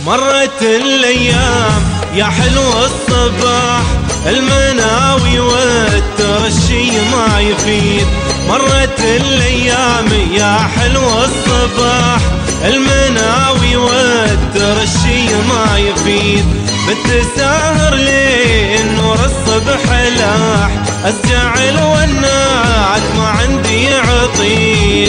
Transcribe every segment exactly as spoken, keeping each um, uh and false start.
مرت الايام يا حلو الصباح، المناوي والترشي ما يفيد. مرت الايام يا حلو الصباح، المناوي والترشي ما يفيد. بتساهر لين نور الصبح لاح، اسجع الونات ما عندي عطيد.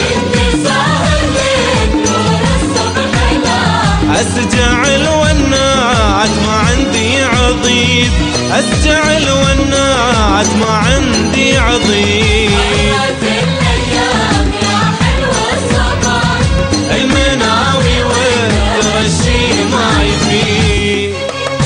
اسجع الونات ما عندي عضيد، اسجع الونات ما عندي عضيد. مرت الايام يا حلو الصباح، المناوي والترشي ما يفيد.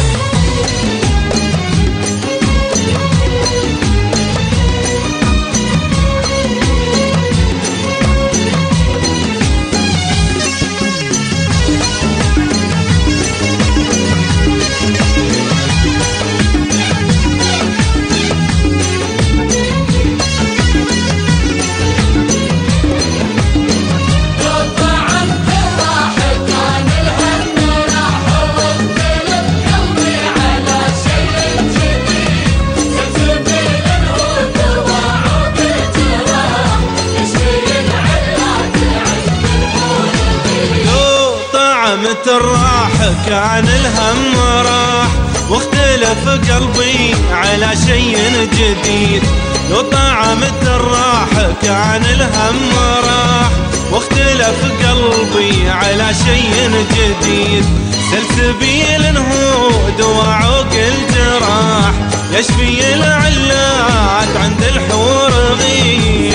متى الراح كان الهم راح، واختلف قلبي على شيء جديد. لو طعمت الراح كان الهم راح، واختلف قلبي على شيء جديد. سلسبيل هو دواء عوق الجراح، يشفي العلات عند الحور غيب.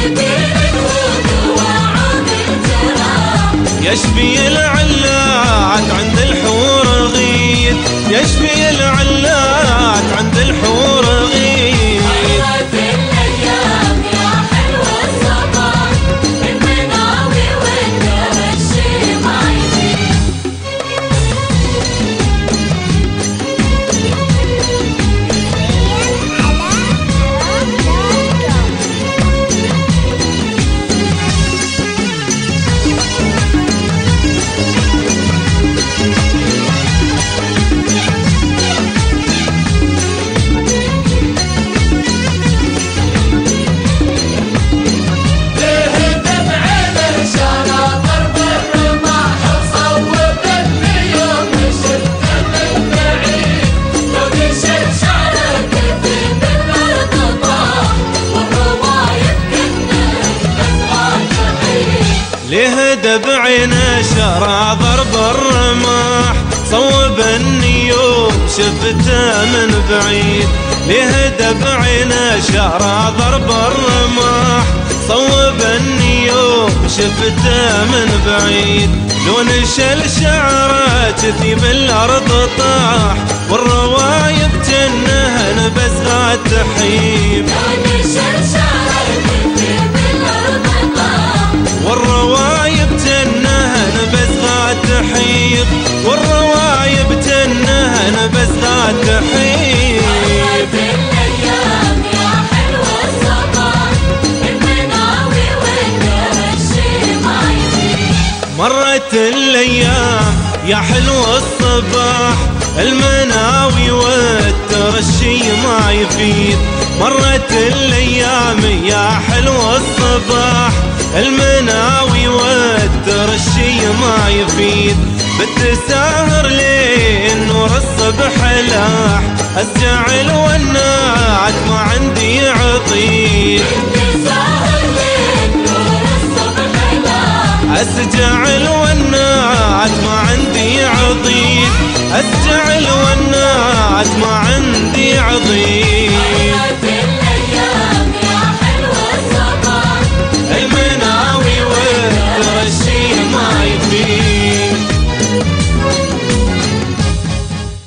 يشفي العلات عند الحور غيث، يشفي العلات عند الحور غيث. مرت الايام يا حلو الصباح، المناوي والترشي ما يفيد. ليه بعينه شرى ضرب الرماح، صوب النيوم شفته من بعيد. ليه بعينه شرى ضرب الرماح، صوب النيوم شفته من بعيد. لو نشل شعره كثي بالارض طاح، والروايب جنه نبسها تحيب. لو نشل شعره كثي بالارض طاح، والروايب جنه نبسها تحيب، والروايب جنه نبسها تحيب. مرت الايام يا حلو الصباح، المناوي والترشي ما يفيد. مرت الايام يا حلو الصباح، المناوي والترشي ما يفيد. مرت الايام يا حلو الصباح، المناوي والترشي ما يفيد. بتساهر لين نور الصبح لاح، اسجع الونات